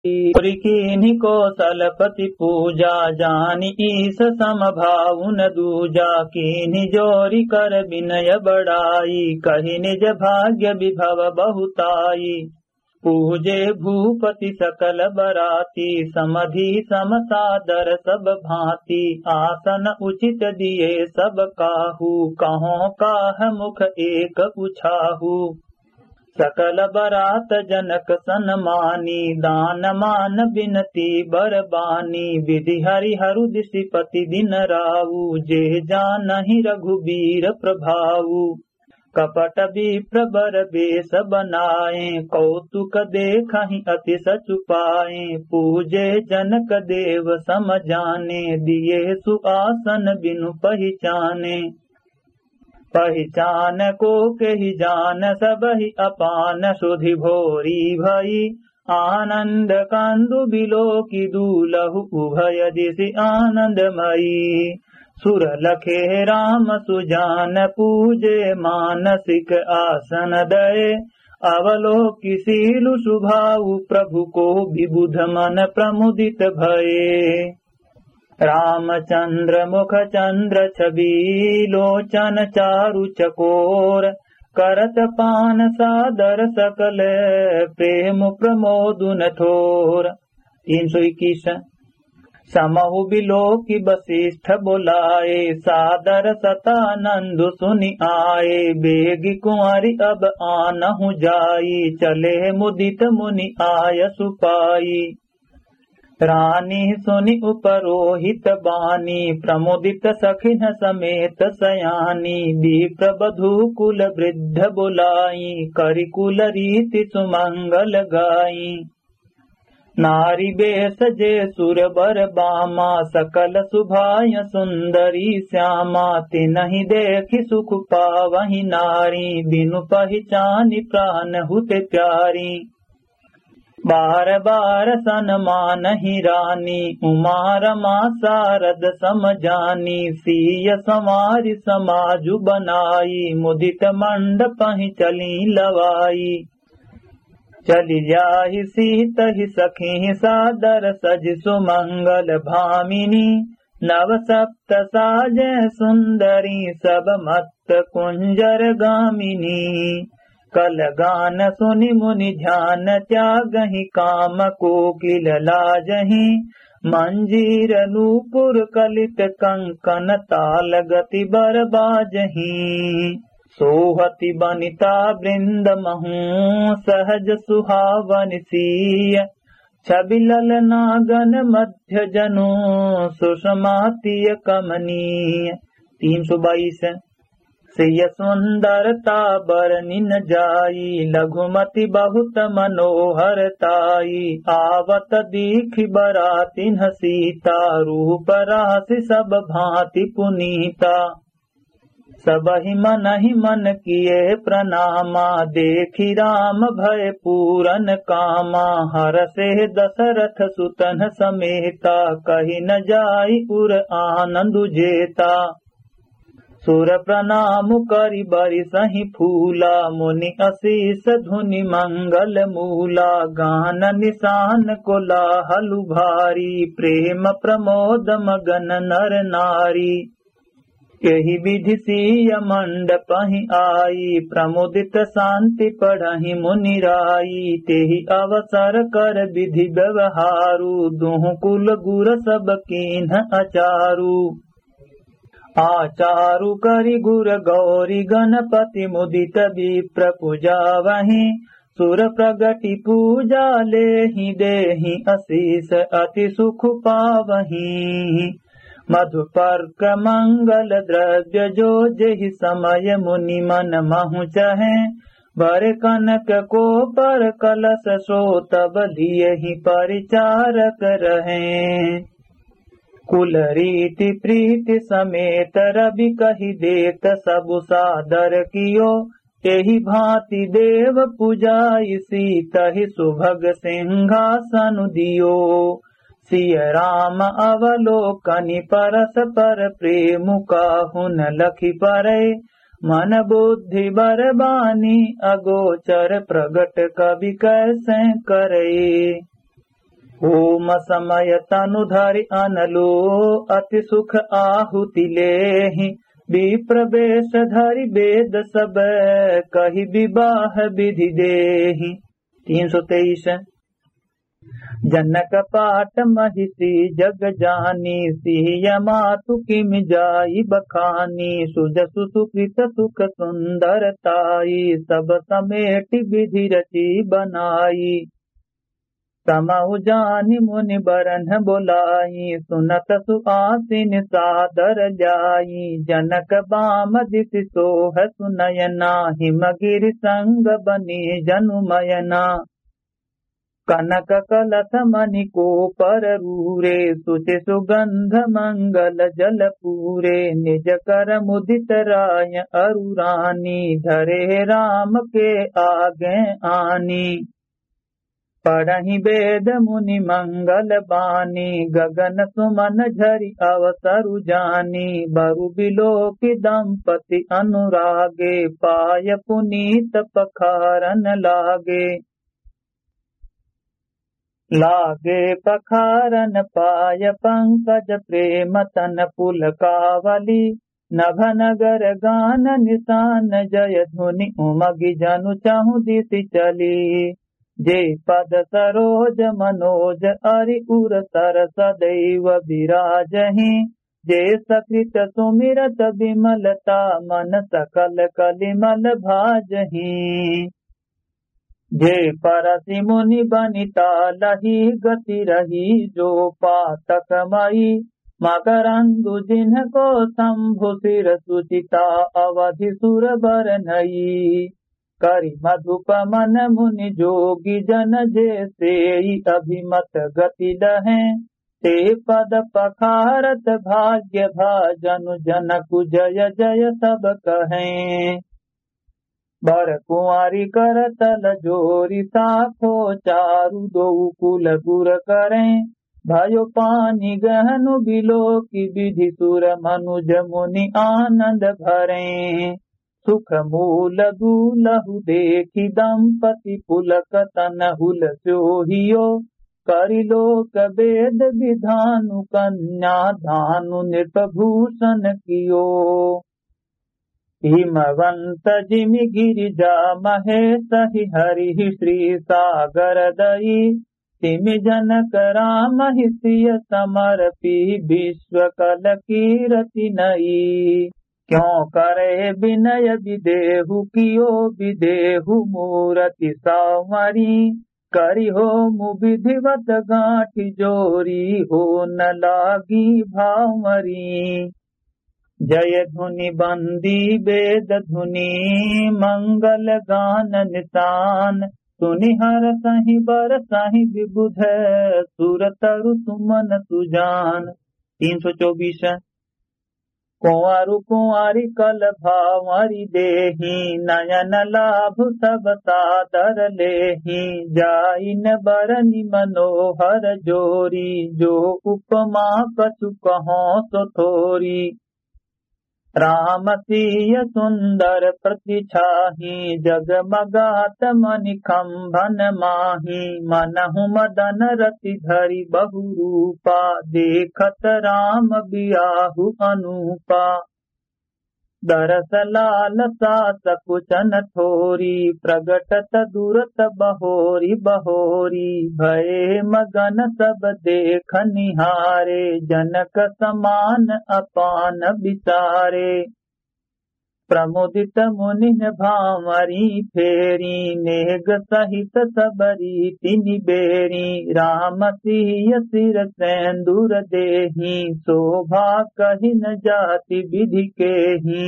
कीन्ही कौशलपति पूजा जानि ईस समभाव न दूजा। कीन्ही जोरी कर विनय बड़ाई कहि निज भाग्य विभव बहुताई। पूजे भूपति सकल बराती समधि समसादर सब भांति। आसन उचित दिए सब काहू कहो काह मुख एक उछाहू। सकल बरात जनक सन्मानी दान मान बिनती बरबानी। विधि हरिहरु दिशिपति दिन राऊ जे जानहि रघुबीर प्रभाऊ। कपट विप्र बर बेस बनाए कौतुक देखहि अति सचुपाए। पूजे जनक देव सम जाने दिए सुआसन बिनु पहिचाने। पहिचान को केहि जान सबहि अपान सुधि भोरी भई। आनंद कंदु बिलोकी दूलहु उभय दिशि आनंदमयी। सुर लखे राम सुजान पूजे मानसिक आसन दये। अवलोकि सीलु सुभाऊ प्रभु को विबुध मन प्रमुदित भये। रामचंद्र मुख चंद्र छवि लोचन चारु चकोर। करत पान सादर सकल प्रेम प्रमोदुन थोर। 321 समहु बिलोकि वसिष्ठ बोलाए सादर सतानंदु सुनि आए। बेगी कुंवरी अब आनहु जाई चले मुदित मुनि आय सुपाई। रानी सुनि उपरोहित बानी प्रमुदित सखिन समेत सयानी। विप्र बधू कुल वृद्ध बुलाई करि कुल रीति सुमंगल गाई। नारी बेस जे सुर बर बामा सकल सुभाय सुंदरी श्यामा। तिन्हि देखि सुख पावहि नारी बिनु पहिचानि प्राण हुते प्यारी। बार बार सन्मानहि रानी उमा रमा सारद सम जानी। सीय संवारि समाजु बनाई मुदित मंडपहि चली लवाई। चली जाहि सीतहि सखी सादर सज सुमंगल भामिनी। नव सप्त साजै सुंदरी सब मत कुंजर गामिनी। कल गान सुनि मुनि ध्यान त्यागहि काम कोकिल लाजहि। मंजीर नूपुर कलित कंकन ताल गति बर बाजहि। सोहति बनिता वृंद महू सहज सुहावन सीय। छवि ललना गन मध्य जनु सुषमातीय कमनीय। 322 सिय सुंदरता बरनि न जाई लघुमति बहुत मनोहरताई। आवत दीखि बरातिन सीता रूप राशि सब भांति पुनीता। सबहि मनहि मन किए प्रणामा देखि राम भय पूरन कामा। हरषे दशरथ सुतन समेता कहि न जाई उर आनंदु जेता। सुर प्रणाम करि बरिसहि फूला मुनि असीस धुनि मंगल मूला। गान निशान को लाहलु भारी प्रेम प्रमोद मगन नर नारी। यही विधि सीय मंडपहि आई प्रमुदित शांति पढ़हि मुनि राई। तेहि अवसर कर विधि व्यवहारु दुहु कुल गुर सब कीन्ह अचारु। आचारु करि गुर गौरी गणपति मुदित विप्र पूजावहि। सुर प्रगति पूजा लेहि देहि असीस अति सुख पावहि। मधुपर्क मंगल द्रव्य जो जेहि समय मुनि मन महु चहे। बर कनक को पर कलश सो तब दियहि परिचारक रहें। कुल रीति प्रीति समेत रवि कहि देत सबु सादर कियो। एहि भांति देव पूजाई सीतहि सुभग सिंहासन दियो। सिय राम अवलोकनि परस पर प्रेम काहु न लखि परै। मन बुद्धि बरबानी अगोचर प्रगट कवि कैसे करे। होम समय तनु धरि अनलो अति सुख आहुति लेहि। विप्र वेश धरि वेद सब कहि विवाह विधि देहि। 323 जनक पाट महिषी जग जानी। सिय मातु किम जाई बखानी। सुजसु सुकृत सुख सुंदरताई। सब समेटि विधि रची बनाई। समहु जानि मुनि बरन बोलाई। सुनत सुआसिन सादर जाई। जनक बाम दिसि सोह सुनयना। हिमगिरि संग बनी जनुमयना। कनक कलश मणि को पर रूरे। सुचि सुगंध मंगल जल पूरे। निज कर मुदित राय अरु रानी। धरे राम के आगे आनी। पढ़हि वेद मुनि मंगल बानी। गगन सुमन झरि अवसरु जानी। बरु बिलोकि दंपति अनुरागे। पाय पुनीत पखारन लागे। लागे पखारन पाय पंकज प्रेम तन पुलकावली। नभ नगर गान निशान जय धुनि उमगि जनु चहु दिसि चली। जे पद सरोज मनोज अरि उर सर सदैव विराजहि। जे सकृत सुमिरत विमलता मन सकल कलिमल भाजहि। जे परसि मुनि बनिता लही गति रही। जो पातक मई मकरंदु जिनको शंभु सिर सुचिता। अवधि सुर बर नई। करि मधुप मन मुनि जोगी जन। जे सेई अभिमत गति लहें। ते पद पखारत भाग्य भाजनु। जनकु जय जय सब कहें। बर कुंवारी कर तल जोरी। साखो चारु दो कुल गुर करें। भयो पानी गहनु बिलोकि। विधि सुर मनुज मुनि आनंद भरें। सुख मूल दूलहु देखि दंपति पुलक तन हुल सोहियो। करि लोक वेद विधानु। कन्या धानु नृपभूषण कियो। हिमवंत जिमि गिरिजा महेश हरि श्री सागर दई। तिमि जनक राम सिय समर्पी। विश्व कल कीरति नई। क्यों करे विनय विदेहु कियो। विदेहु मूरति सामरी। करि होमु विधिवत गांठि जोरी। हो न लागी भावमरी। जय धुनि बंदी वेद धुनि। मंगल गान निशान। सुनि हर सहि बर सहि विबुध। सुर तरु सुमन सुजान। 324 कुंवारु कुंवारी कल भावरी देहि। नयन लाभ सब सादर लेहि। जाई न बरनि मनोहर जोरी। जो उपमा कछु कहो सो थोरी। राम सिय सुंदर प्रतिछाहि। जगमगात मणि खंभन माहि। मनहु मदन रति धरि बहु रूपा। देखत राम बियाहु अनूपा। दरस लालसा सकुचन थोरी। प्रगटत दूरत बहोरी बहोरी। भये मगन सब देख निहारे। जनक समान अपान विचारे। प्रमुदित मुनि भामरी फेरी। नेग सहित सबरी तिनि बेरी। राम सिय सिर सेंदूर देहि। शोभा कहि न जाति विधि केहि।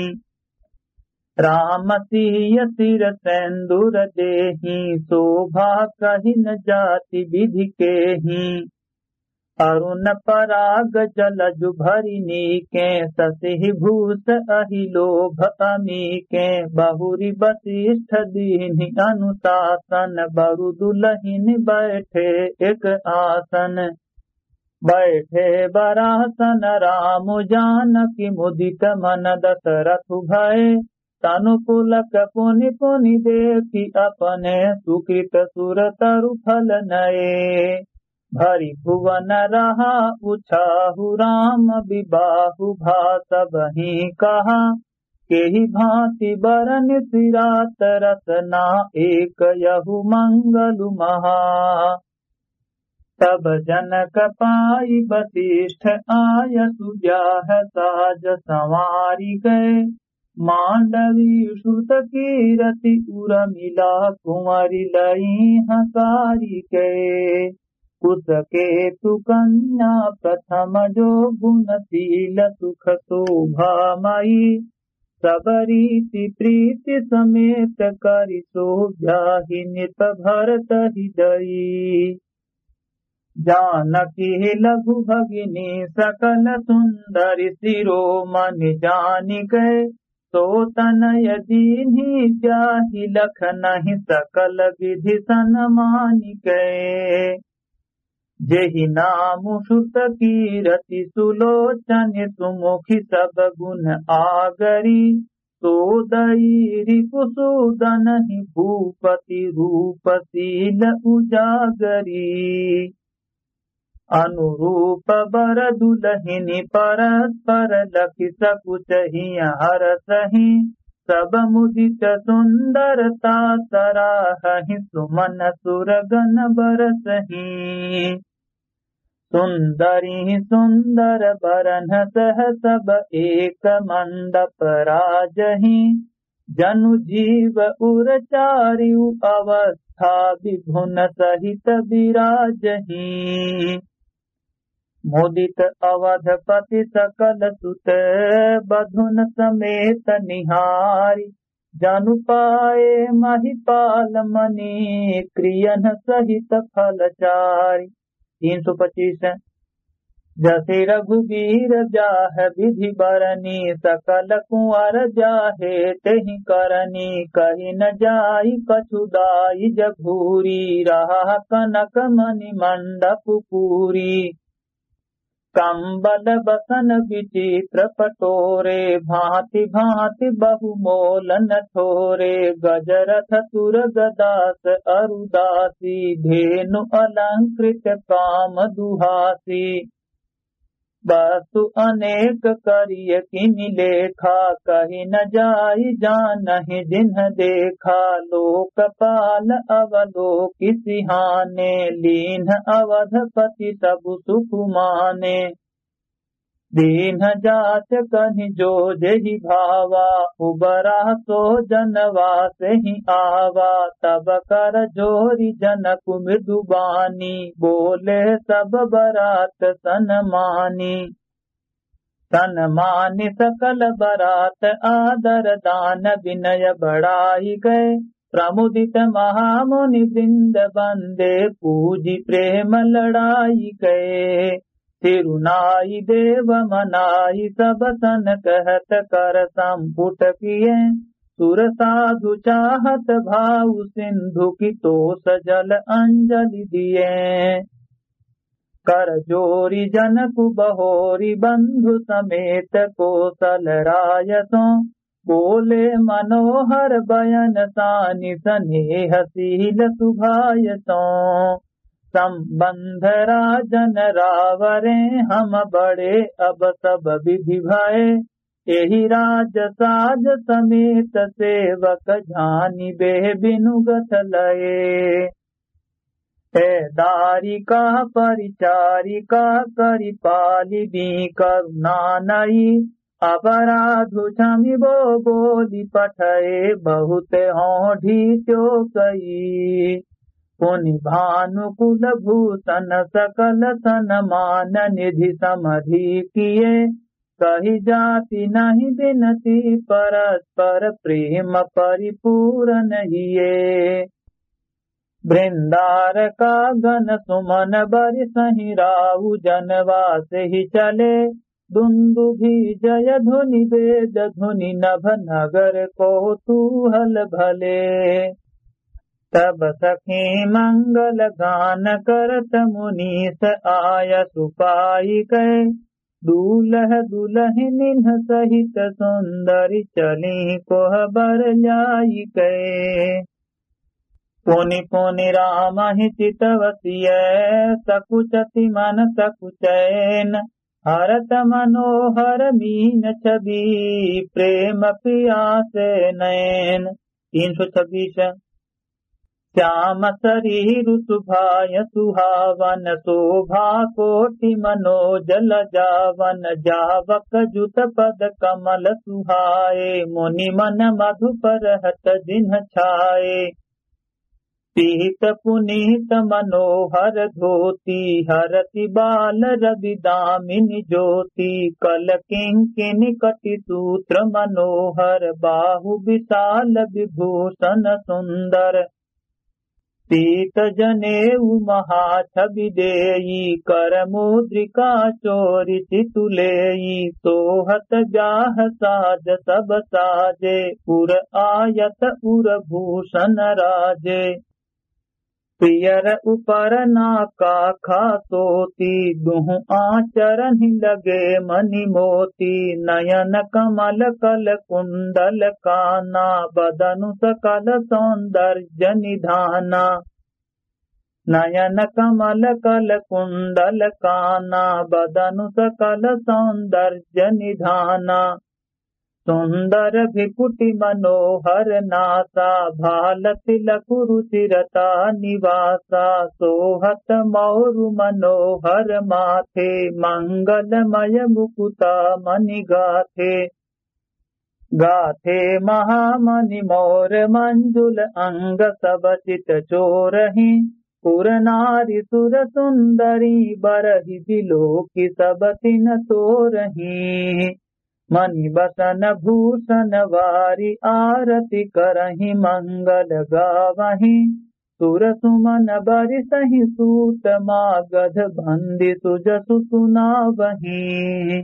राम सिय सिर सेंदूर देहि। शोभा कहि न जाति विधि केहि। अरुण पराग जलजु भरि नीके। शशि भूष अहि लोभ अमीके। बहुरी वशिष्ठ दीन्हि अनुशासन। बरु दुलहिन बैठे एक आसन। बैठे बरासन राम जानकी। मुदित मन दशरथु भय। तनु पुलक पुनि पुनि देखि। अपने सुकृत सुर तरु फल नये। भरी भुवन रहा उछाहु राम विबाहु भात बही कहा केहि भांति बरन सिरात रसना एक यहु मंगलु महा। तब जनक पाई वशिष्ठ आय सुब्याह साज संवारी गए मांडवी श्रुत कीरति उर्मिला कुंवरी लई हकारी गए। कुसकेतु कन्या प्रथम जो गुणशील सुख शोभामयी सब रीति प्रीति समेत करि शोभ्याहि नित भरत हृदयी। जानकी लघु भगिनी सकल सुंदरी शिरोमणि जानिकै तो तनय दीन्हि जाहि लखनहि सकल विधि सन्मानिकै। जेहि नामु श्रुत कीरति सुलोचन सुमुखी सब गुण आगरी तो दई रिपुसूदन ही भूपति रूपशील उजागरी। अनुरूप बर दुलहिनी परस्पर लखि सकुचहि हरसहि सब मुदित सुंदरता सराहहि सुमन सुरगन बरसहि। सुंदरी सुंदर बरन सह सब एक मंडप राजहि जनु जीव उरचारियु अवस्था विभुन सहित विराजहि। मुदित अवधपति सकल सुत बधुन समेत निहारी जनु पाए महिपाल मणि क्रियन सहित फलचारी। 325 जसे रघुबीर जाह विधि बरनी सकल कुंवर जाहे तेहि करनी कहि न जाई कछुदाई जघूरी रहा कनक मणि मंडप पूरी। कंबल बसन विचित्र पटोरे भांति भांति बहुमोलन ठोरे गजरथ तुर गदास अरुदासी धेनु अलंकृत काम दुहासी। वस्तु अनेक करिय किमि लेखा कहि न जाई जानहि जिन्ह देखा। लोकपाल अवलोकि सिहाने लीन अवधपति सब सुख माने। दीन जाच कहि जो जेहि भावा उबरा सो जनवास ही आवा। तब कर जोरी जनक मृदुबानी बोले सब बरात सन्मानी। सन्मानि सकल बरात आदर दान विनय बढ़ाई गए। प्रमुदित महामुनि वृंद बंदे पूजी प्रेम लड़ाई गए। तिरुनाई देव मनाई सब सन कहत कर संपुट किए। सुर साधु चाहत भाव सिंधु की तो सजल अंजलि दिए। कर जोरी जनकु बहोरी बंधु समेत कोसल रायसों बोले मनोहर बयन सानि स्नेहशील सुभायसों। संबंध राजन रावरे हम बड़े अब सब विधि भय। एहि राज साज समेत सेवक झानि बे बिनुगत लये। दारिका परिचारिका करिपालि बी करुणा नई। अपराधु क्षमि बो बोली पठये बहुत होढ़ी त्यो कई। पुनि भानुकुल भूषण सकल सन्मान निधि समधि किए। कही जाति नहीं बिनती परस्पर प्रेम परिपूर्ण हिये। वृंदार का गण सुमन बरसहि राहु जनवास ही चले। दुंदुभि जय धुनि वेद धुनि नभ नगर कौतूहल भले। तब सखी मंगल गान करत मुनीस आय सुपाई कै। दूल्ह दुल्हनिन सहित सुंदरी चली कोह बर जाई कै। पुनि पुनि राम ही चितवसिय सकुचति मन सकुचैन हरत मनोहर मीन छवि प्रेम पियासे नयन। 326। श्याम शरीर सुभाय सुहावन शोभा कोटि मनोजल जावन जावक जुत पद कमल सुहाए मुनि मन मधुपर हत जिन्ह छाए। पीत पुनीत मनोहर धोती हरति बाल रवि दामिनी ज्योति कल किंकिनी कटि सूत्र मनोहर बाहु विशाल विभूषण सुंदर। पीत जनेऊ महाछवि देई कर मुद्रिका चोरिचि तुलेई सोहत ब्याह साज सब साजे उर आयत उर भूषण राजे। पियर उपर नाका खासोती दुहु आचरण लगे मणि मोती नयन कमल कल कुंडल काना बदनु सकल सौंदर्य निधाना। नयन कमल कल कुंडल काना बदनु सकल सौंदर्य निधाना। सुंदर विपुटी मनोहर नासा भाल तिलक रुचिरता निवासा सोहत मौरु मनोहर माथे मंगलमय मुकुता मणि गाथे। गाथे महामणि मोर मंजुल अंग सब चित चोरहि पुर नारी सुर सुंदरी बरहि बिलोकी सब तिन तोरहि। मणि बसन भूषण वारी आरती करहि मंगल गावहि सुर सुमन बरिसहि सूत मागध बंदी सुजसु सुनावहि।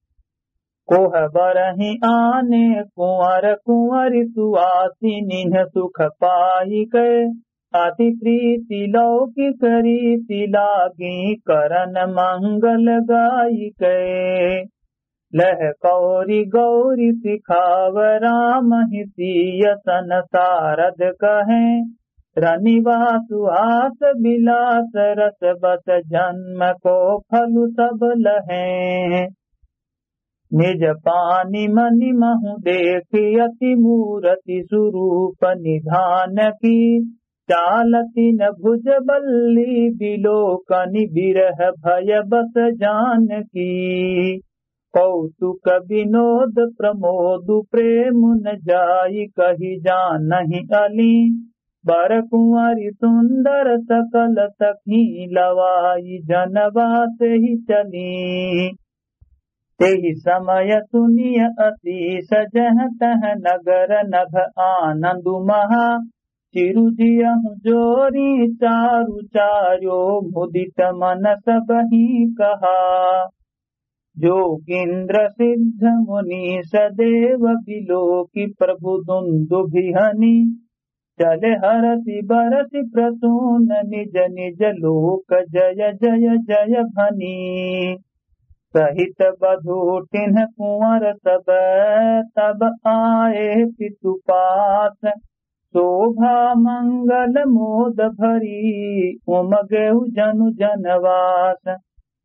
कोहबरहि आने कुंवर कुंवरि सुआसिनी सुख पाई कै अति प्रीति लौकिक रीति लागी करन मंगल गाई कै। लह कौरी गौरी सिखाव राम ही सिय सन सारद कहें रनिवासु आस बिलास रस बस जन्म को फलु सब लहें। निज पानी मनि महु देखि अति मूरति सुरूप निधान की चालती न भुज बल्ली बिलोकनि बिरह भय बस जान की। कौतुक विनोद प्रमोद प्रेम न जाई कही जानहि अली बर कुंवरी सुंदर सकल सखी लवाई जनवा से ही चली। तेहि समय सुनिय असीस जह तह नगर नभ आनंद महा चिरुजियहु जोरी चारु चार्यो मुदित मन सबहि कहा। जोगिंद्र सिद्ध मुनि सदेव बिलोकी प्रभु दुंदुभिहनि चले हरसि बरसि प्रसून निज निज लोक जय जय जय भनी। सहित बधूटिन कुंवर सब तब आए पितु पास शोभा मंगल मोद भरी उमगेहु जनु जनवास।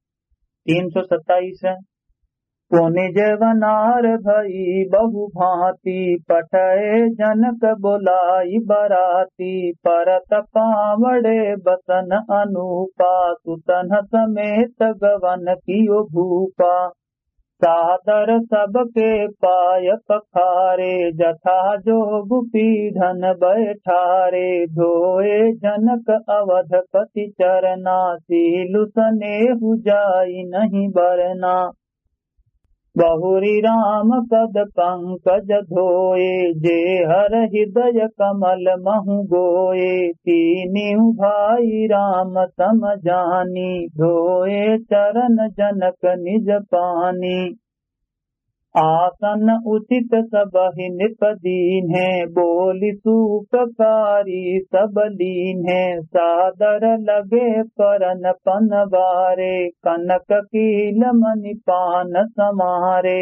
327। पुनि जवनार भई बहु भांति पठय जनक बोलाई बराती परत पावड़े बसन अनुपा सुतन समेत गवन कियो भूपा। सादर सबके पाय पखारे जथा जोग पीढ़न बैठारे धोए जनक अवधपति चरना सीलु सनेहु जाई नहीं बरना। बहुरी राम पद पंकज धोए जे हर हृदय कमल महु गोए। तीनिउ भाई राम सम जानी धोए चरण जनक निज पानी। आसन उचित सबहि निप दीन्हे बोली सुपकारी सब लीन्हे। सादर लगे परन पनवारे कनक कील मणि पान समारे।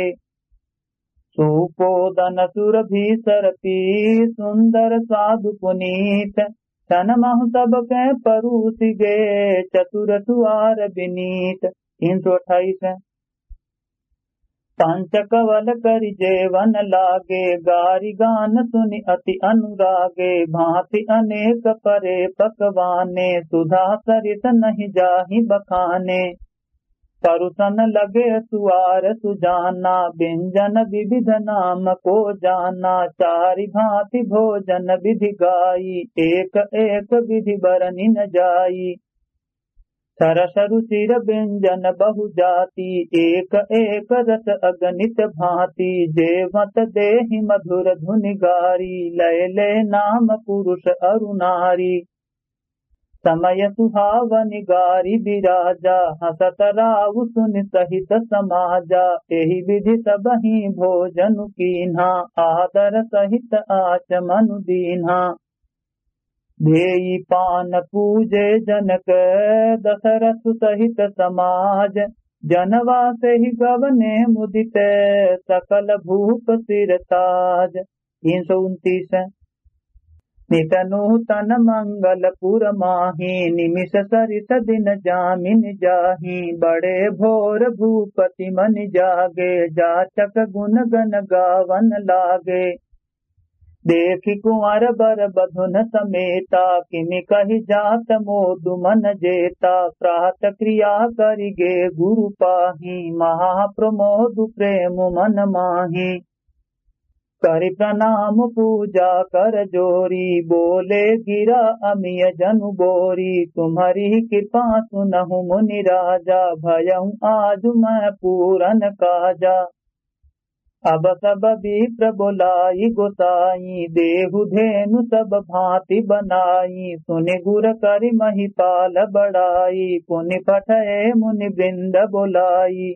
सुपोदन सुरभि सरपी सुंदर साधु पुनीत सन महु सब के परूसी गे चतुर सुआर बिनीत। 328। पंच कवल करि जेवन लागे गारी गान सुनि अति अनुरागे। भांति अनेक परे पकवाने सुधा सरित नहीं जाहि बखाने। परुसन लगे सुआर सुजाना व्यंजन विविध नाम को जाना। चारि भांति भोजन विधि गाई एक एक विधि बरनि न जाई। सरस रुचिर व्यंजन बहु जाति एक एक रस अगणित भांति। जेवत देहि मधुर धुनि गारी लय ले नाम पुरुष अरु नारी। समय सुहावनि गारी बिराजा हसत राउ सुनि सहित समाजा। एहि विधि सबहि भोजन कीन्हा आदर सहित आचमनु दीन्हा। धेई पान पूजे जनक दशरथ सहित समाज। जनवा से ही गवने मुदित सकल भूप सिर ताज। 329। नित नूतन मंगल पुर माही निमिष सरित दिन जामिन जाही। बड़े भोर भूपति मन जागे जाचक गुण गन गावन लागे। देखि कुंवर बर बधुन समेता किमि कहि जात मोदु मन जेता। प्रात क्रिया करिगे गुरु पाही महाप्रमोदु प्रेम मन माही। करि प्रणाम पूजा कर जोरी बोले गिरा अमिय जनु बोरी। तुम्हारी कृपा सुनहु मुनि राजा भयहु आज मैं पूरन काजा। अब सब विप्र बोलाई गोसाई देहु धेनु सब भांति बनाई। सुनि गुर करि महिपाल बड़ाई पुनि पठये मुनि वृंद बोलाई।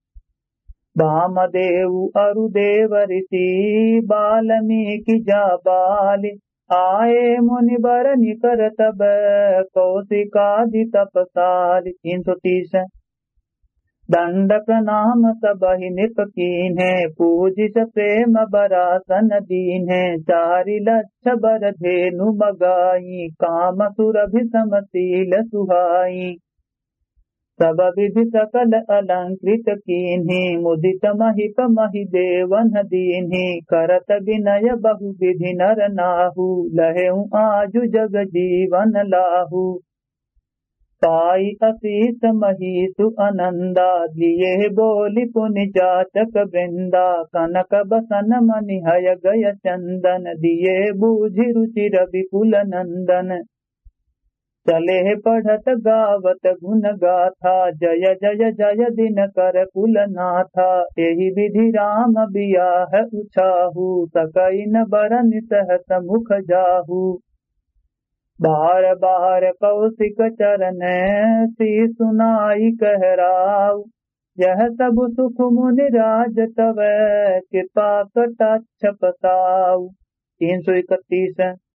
वामदेव अरुदेव ऋषि बाल्मीकि जाबालि। आए मुनि बर निकर तब कौशिकादि तपसालि। 330। दंडक नाम सबहि निप कीन्हे पूजिस प्रेम बरासन दीन्हे। चारि लक्ष बर धेनु मगाई काम सुरभि समशील सुहाई। सब विधि सकल अलंकृत कीन्ही मुदित महिप महि देवन दीन्ही। करत विनय बहु विधि नर नाहु लहेउ आजु जग जीवन लाहु। पाई असीस महीसु अनंदा दिए बोली पुनि जाचक वृंदा। कनक बसन मनि हय गय चंदन दिए बूझि रुचि विपुल नंदन। चले पढ़त गावत गुण गाथा जय जय जय दिन कर कुल नाथा। एहि विधि राम बियाह उछाहु सकई न बरन सहस मुख जाहु। बार बार कौशिक चरण सी सुनाई कहराऊ। यह सब सुख मुनि राज तव कृपा कटाक्ष पसाऊ। 331।